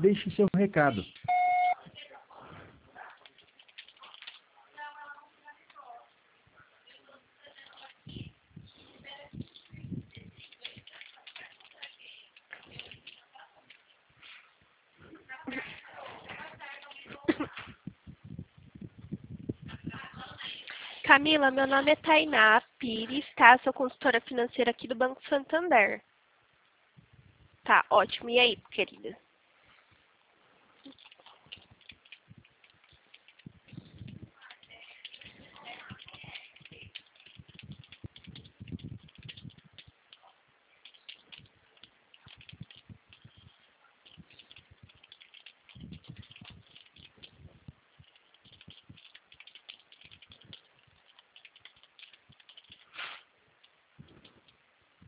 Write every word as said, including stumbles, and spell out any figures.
deixe seu recado. Camila, meu nome é Tainá Pires, tá? Sou consultora financeira aqui do Banco Santander. Tá, ótimo. E aí, querida?